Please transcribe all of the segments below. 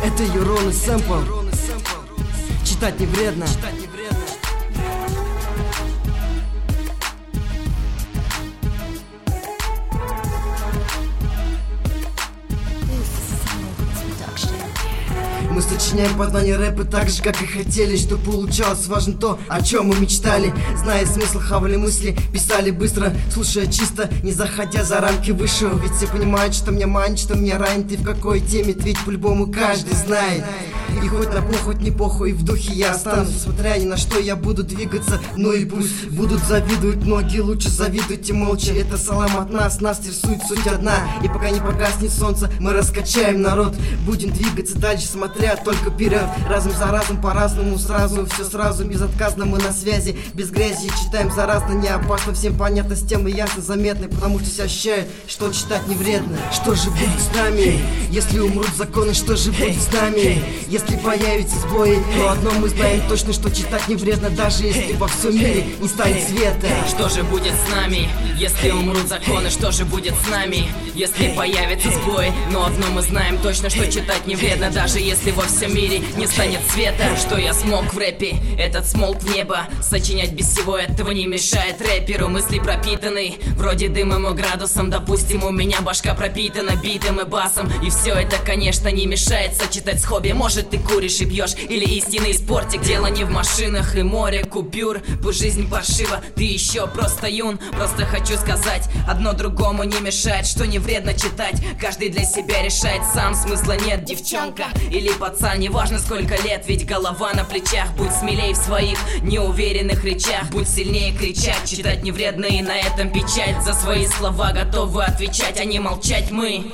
Это Юрон и Сэмпл. Читать не вредно. Мы сочиняем познание рэпа так же, как и хотели, что получалось. Важно то, о чем мы мечтали. Зная смысл, хавали мысли, писали быстро, слушая чисто, не заходя за рамки высшего. Ведь все понимают, что меня манит, что меня ранит и в какой теме, ведь по-любому каждый знает. И хоть на похоть, не похуй, в духе я останусь. Несмотря ни на что, я буду двигаться. Ну и пусть будут завидовать многие, лучше завидуйте молча. Это салам от нас рисует суть одна. И пока не погаснет солнце, мы раскачаем народ. Будем двигаться дальше, смотря только вперед. Разом за разом, по-разному, сразу, все сразу, безотказно мы на связи. Без грязи читаем заразно, не опасно. Всем понятно, с темы ясно, заметны, потому что все ощущают, что читать не вредно. Что же будет с нами, если умрут законы? Что же будет с нами, если появятся сбои? Но одно мы знаем точно, что читать не вредно, даже если во всем мире не станет света. Что же будет с нами, если умрут законы? Что же будет с нами, если появятся сбои? Но одно мы знаем точно, что читать не вредно, даже если во всем мире не станет света. Что я смог в рэпе, этот смолк в небо. Сочинять без всего этого не мешает рэперу. Мысли пропитаны, вроде дымом и градусом. Допустим, у меня башка пропитана битом и басом. И все это, конечно, не мешает сочетать с хобби. Может, ты куришь и пьешь, или истинный спортик. Дело не в машинах и море купюр. Пусть жизнь паршива, ты еще просто юн. Просто хочу сказать, одно другому не мешает, что не вредно читать. Каждый для себя решает сам, смысла нет, девчонка или пацан, неважно сколько лет, ведь голова на плечах. Будь смелей в своих неуверенных речах, будь сильнее кричать. Читать не вредно, и на этом печать. За свои слова готовы отвечать, а не молчать мы.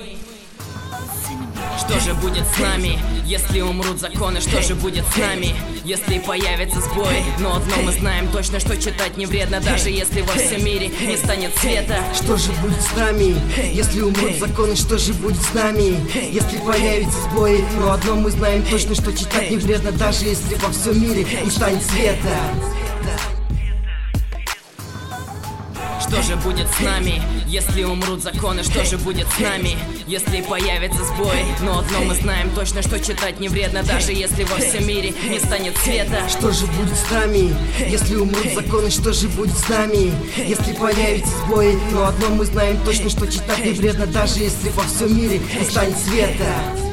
Что же будет с нами, если умрут законы? Что же будет с нами, если появятся сбои? Но одно мы знаем точно, что читать не вредно, даже если во всем мире не станет света. Что же будет с нами, если умрут законы? Что же будет с нами, если появятся сбои? Но одно мы знаем точно, что читать не вредно, даже если во всем мире не станет света. Что же будет с нами, если умрут законы? Что же будет с нами, если появятся сбои? Но одно мы знаем точно, что читать не вредно, даже если во всем мире не станет света. Что же будет с нами, если умрут законы? Что же будет с нами, если появятся сбои? Но одно мы знаем точно, что читать не вредно, даже если во всем мире не станет света.